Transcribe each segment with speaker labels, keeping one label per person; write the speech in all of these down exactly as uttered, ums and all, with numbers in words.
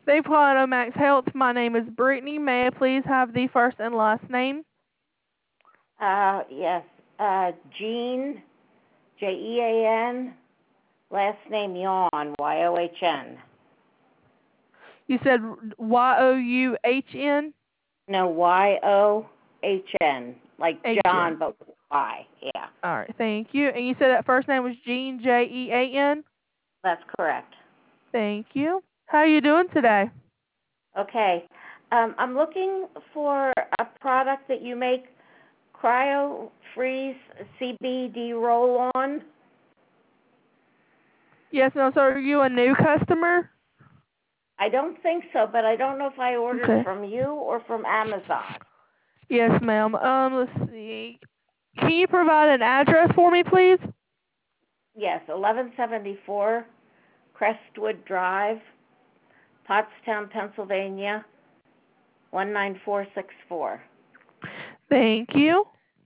Speaker 1: Thank you for calling Omax Health. My name is Brittany. May I please have the first and last name?
Speaker 2: Uh, yes. Uh, Jean, J E A N, last name Yon, Y O H N.
Speaker 1: You said Y O U H N?
Speaker 2: No, Y O H N, like
Speaker 1: H N.
Speaker 2: John, but with Y, yeah.
Speaker 1: All right, thank you. And you said that first name was Jean, J E A N?
Speaker 2: That's correct.
Speaker 1: Thank you. How are you doing today?
Speaker 2: Okay. Um, I'm looking for a product that you make, Cryo Freeze C B D roll-on.
Speaker 1: Yes, ma'am. So are you a new customer?
Speaker 2: I don't think so, but I don't know if I ordered
Speaker 1: Okay.
Speaker 2: from you or from Amazon.
Speaker 1: Yes, ma'am. Um, let's see. Can you provide an address for me, please?
Speaker 2: Yes, eleven seventy-four Crestwood Drive, Pottstown, Pennsylvania, one nine four six four.
Speaker 1: Thank you.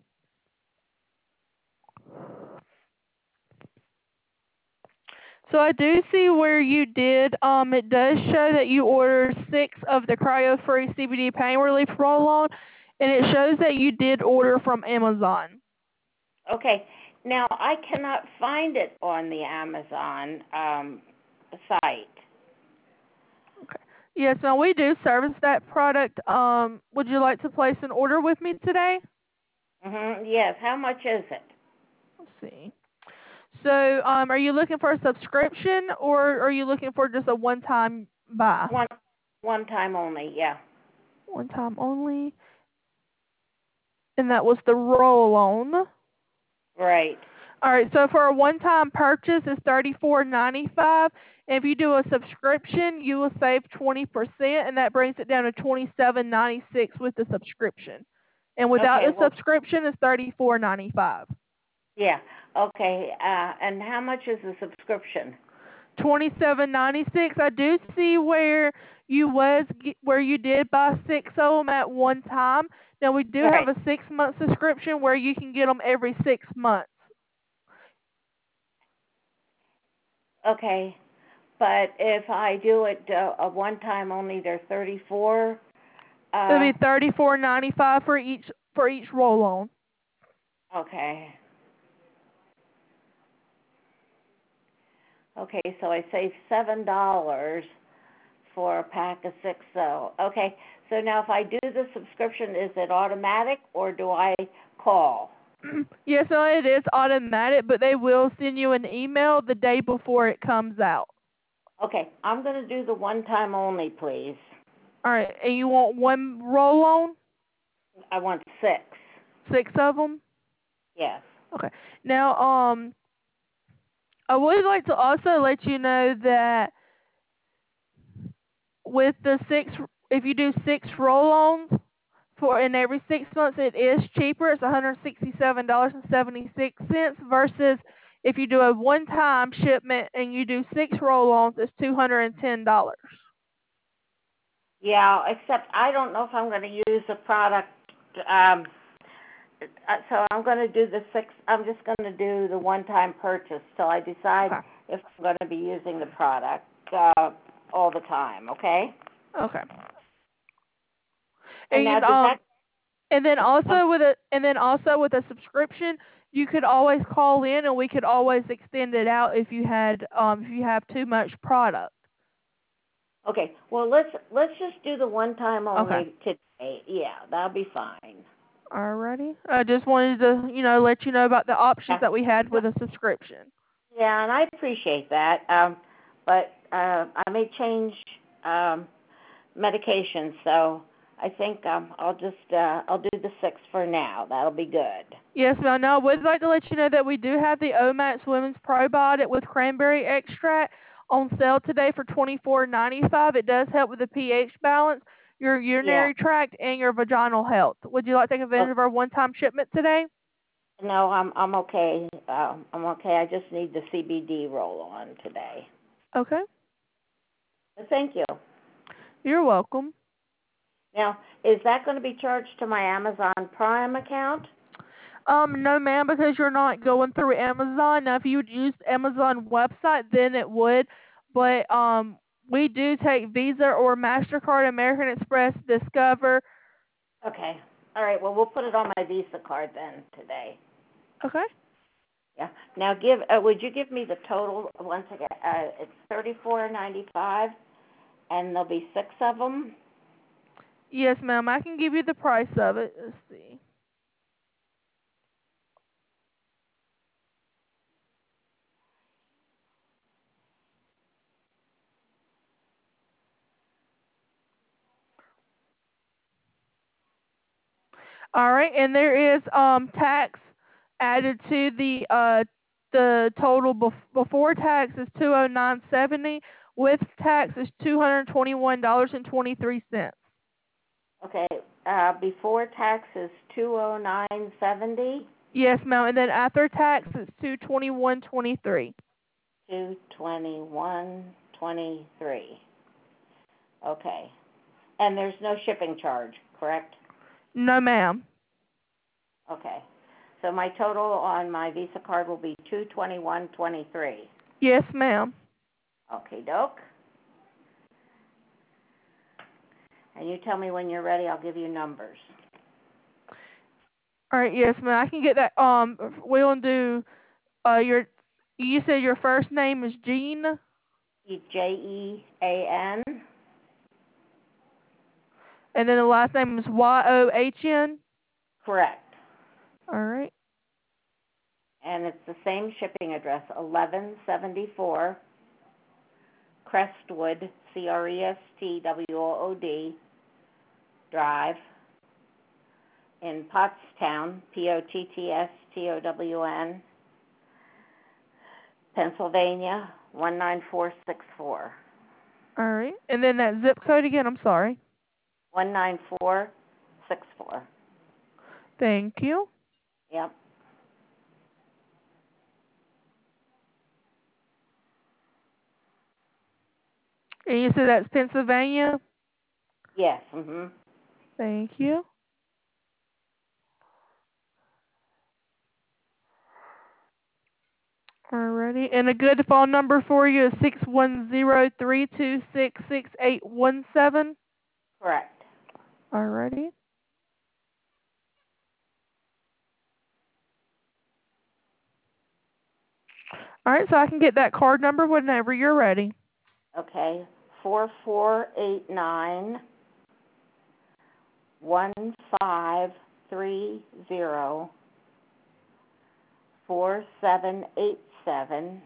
Speaker 1: So I do see where you did. Um, it does show that you ordered six of the Cryo Free C B D Pain Relief Roll-On, and it shows that you did order from Amazon.
Speaker 2: Okay. Now, I cannot find it on the Amazon um, site.
Speaker 1: Okay. Yes, now we do service that product. Um, would you like to place an order with me today?
Speaker 2: Mm-hmm. Yes. How much is it?
Speaker 1: Let's see. So, um, are you looking for a subscription, or are you looking for just a one-time buy?
Speaker 2: One, one time only. Yeah.
Speaker 1: One time only. And that was the roll-on.
Speaker 2: Right.
Speaker 1: All right, so for a one-time purchase, it's thirty-four ninety-five. And if you do a subscription, you will save twenty percent, and that brings it down to twenty-seven ninety-six with the subscription. And without
Speaker 2: Okay.
Speaker 1: the
Speaker 2: Well.
Speaker 1: subscription, it's thirty-four ninety-five.
Speaker 2: Yeah. Okay. Uh, and how much is the subscription?
Speaker 1: twenty-seven ninety-six. I do see where you was where you did buy six of them at one time. Now we do have
Speaker 2: Right.
Speaker 1: a six-month subscription where you can get them every six months.
Speaker 2: Okay. But if I do it uh, a one time only, they're thirty-four.
Speaker 1: It'll
Speaker 2: Uh,
Speaker 1: be thirty-four ninety-five for each for each roll-on.
Speaker 2: okay. Okay, so I save seven dollars for a pack of six. So okay, so now if I do the subscription, is it automatic or do I call?
Speaker 1: Yes, no, it is automatic, but they will send you an email the day before it comes out.
Speaker 2: Okay, I'm going to do the one time only, please.
Speaker 1: All right, and you want one roll-on?
Speaker 2: I want six.
Speaker 1: Six of them?
Speaker 2: Yes.
Speaker 1: Okay. Now, um, I would like to also let you know that with the six, if you do six roll-ons for in every six months, it is cheaper. It's one hundred sixty-seven dollars and seventy-six cents versus if you do a one-time shipment and you do six roll-ons, it's two hundred ten dollars.
Speaker 2: Yeah, except I don't know if I'm going to use the product. Um, uh, so I'm going to do the six. I'm just going to do the one-time purchase till I decide
Speaker 1: Okay.
Speaker 2: if I'm going to be using the product uh, all the time. Okay.
Speaker 1: Okay.
Speaker 2: And now
Speaker 1: And
Speaker 2: does
Speaker 1: um,
Speaker 2: that?
Speaker 1: and then
Speaker 2: Um,
Speaker 1: also with a and then also with a subscription, you could always call in and we could always extend it out if you had um if you have too much product.
Speaker 2: okay. Well, let's let's just do the one-time
Speaker 1: Okay.
Speaker 2: only today. Yeah, that'll be fine.
Speaker 1: Alrighty. I just wanted to, you know, let you know about the options
Speaker 2: Yeah.
Speaker 1: that we had with a subscription.
Speaker 2: Yeah, and I appreciate that. Um, but uh, I may change um, medication, so I think um, I'll just uh, I'll do the six for now. That'll be good.
Speaker 1: Yes, ma'am. Now, I would like to let you know that we do have the Omax Women's Probiotic with cranberry extract on sale today for twenty-four ninety-five. It does help with the pH balance, your
Speaker 2: Yeah.
Speaker 1: urinary tract, and your vaginal health. Would you like to take
Speaker 2: Oh,
Speaker 1: advantage of our one-time shipment today?
Speaker 2: no, I'm I'm okay. Um, I'm okay. I just need the C B D roll on today.
Speaker 1: Okay.
Speaker 2: But thank you.
Speaker 1: You're welcome.
Speaker 2: Now, is that going to be charged to my Amazon Prime account?
Speaker 1: Um, no, ma'am, because you're not going through Amazon. Now, if you would use Amazon website, then it would. But um, We do take Visa or MasterCard, American Express, Discover.
Speaker 2: Okay. All right. Well, we'll put it on my Visa card then today.
Speaker 1: Okay.
Speaker 2: Yeah. Now, give. Uh, would you give me the total once again? Uh, it's thirty-four ninety-five, and there'll be six of them.
Speaker 1: Yes, ma'am. I can give you the price of it. Let's see. All right, and there is um tax added to the uh the total bef- before tax is two oh nine seventy. With tax is two hundred twenty one dollars and twenty three cents.
Speaker 2: Okay. Uh, before tax is two oh nine seventy.
Speaker 1: Yes, ma'am. And then after tax it's two twenty one twenty three.
Speaker 2: Two twenty-one twenty-three. Okay. And there's no shipping charge, correct?
Speaker 1: No, ma'am.
Speaker 2: Okay. So my total on my Visa card will be two twenty-one twenty-three.
Speaker 1: Yes, ma'am.
Speaker 2: Okay, doke. And you tell me when you're ready. I'll give you numbers.
Speaker 1: All right, yes, ma'am. I can get that. Um, we'll do. Uh, your. You said your first name is Jean.
Speaker 2: J E A N.
Speaker 1: And then the last name is Y O H N.
Speaker 2: Correct.
Speaker 1: All right.
Speaker 2: And it's the same shipping address, eleven seventy-four Crestwood, C R E S T W O O D, Drive, in Pottstown, P O T T S T O W N, Pennsylvania, one nine four six four.
Speaker 1: All right. And then that zip code again, I'm sorry.
Speaker 2: one nine four six four.
Speaker 1: Thank you.
Speaker 2: Yep.
Speaker 1: And you said that's Pennsylvania?
Speaker 2: Yes. Mhm.
Speaker 1: Thank you. Alrighty. And a good phone number for you is six one zero, three two six, six eight one seven.
Speaker 2: Correct.
Speaker 1: Alrighty. Alright, so I can get that card number whenever you're ready.
Speaker 2: Okay. Four four eight nine one five three zero four seven eight seven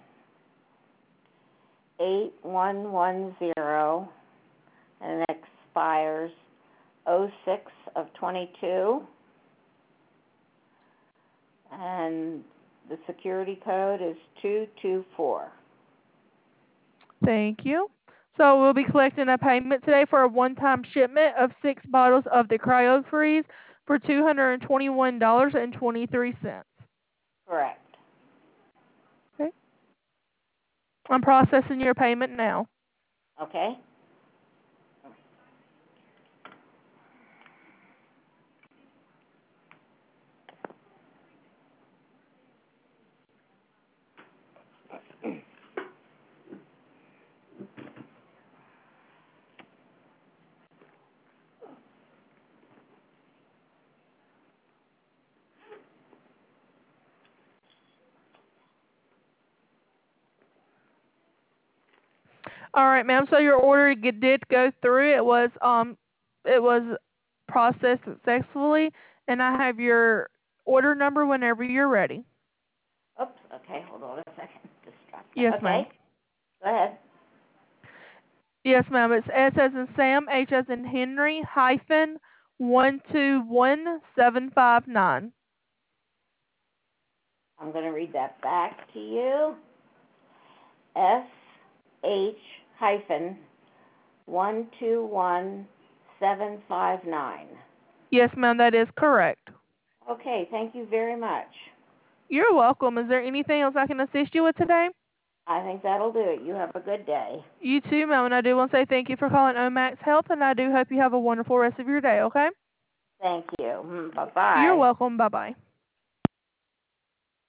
Speaker 2: eight one one zero, and it expires oh six of twenty-two, and the security code is two two four.
Speaker 1: Thank you. So we'll be collecting a payment today for a one-time shipment of six bottles of the Cryo Freeze for two hundred twenty-one dollars and twenty-three cents.
Speaker 2: Correct.
Speaker 1: Okay. I'm processing your payment now.
Speaker 2: Okay.
Speaker 1: All right, ma'am. So your order did go through. It was um, it was processed successfully, and I have your order number whenever you're ready.
Speaker 2: Oops. Okay. Hold on a second. Just dropped that.
Speaker 1: Yes,
Speaker 2: Okay.
Speaker 1: ma'am.
Speaker 2: Go ahead.
Speaker 1: Yes, ma'am. It's S as in Sam, H as in Henry, hyphen one two one seven five nine.
Speaker 2: I'm going to read that back to you. S H hyphen one two one seven five nine.
Speaker 1: Yes, ma'am. That is correct.
Speaker 2: Okay. Thank you very much.
Speaker 1: You're welcome. Is there anything else I can assist you with today?
Speaker 2: I think that'll do it. You have a good day.
Speaker 1: You too, ma'am. And I do want to say thank you for calling Omax Health, and I do hope you have a wonderful rest of your day, okay?
Speaker 2: Thank you. Bye-bye.
Speaker 1: You're welcome. Bye-bye.